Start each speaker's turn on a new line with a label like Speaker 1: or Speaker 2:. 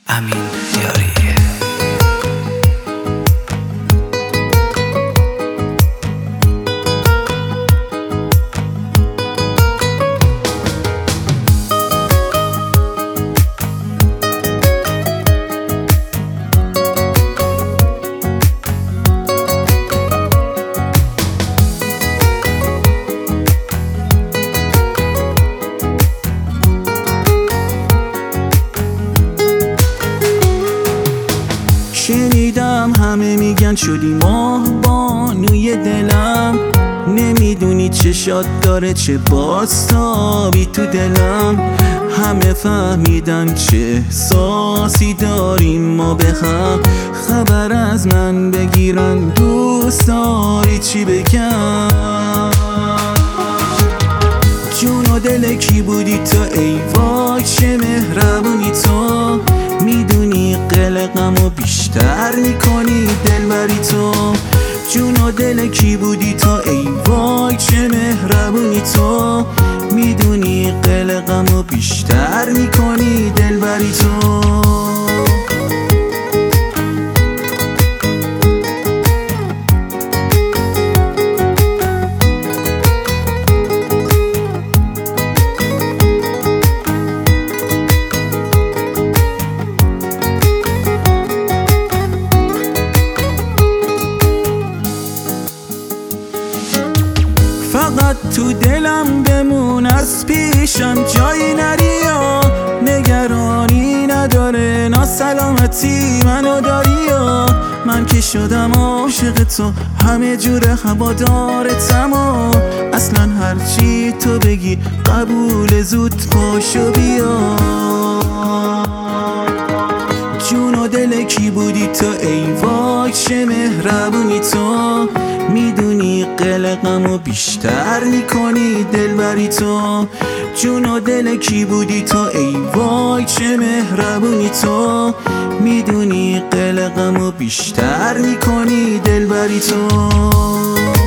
Speaker 1: امین یاری.
Speaker 2: شنیدم همه میگن شدی ماه بانوی دلم، نمیدونی چشات داره چه بازتابی تو دلم. همه فهمیدن چه احساسی داریم ما به هم، خبر از من بگیرن دوست داری چی بگم. جون و دل کی بودی تو ای وای چه مهربونی تو، میدونی قلقمو بیشتر میکنی دلبری تو. جون و دل کی بودی تو ای وای چه مهربونی تو، میدونی قلقمو بیشتر میکنی دلبری تو. فقط تو دلم بمون از پیشم جایی نری یا نگرانی نداره ناسلامتی منو داری یا من که شدم عاشق تو همه جور هوادارتم و اصلا هرچی تو بگی قبول زود پاشو بیا. جون و دل کی بودی تو ای وای چه مهربونی تو، میدونی قلقمو بیشتر میکنی دلبری تو. جون و دل کی بودی تو ای وای چه مهربونی تو، میدونی قلقمو بیشتر میکنی دلبری تو.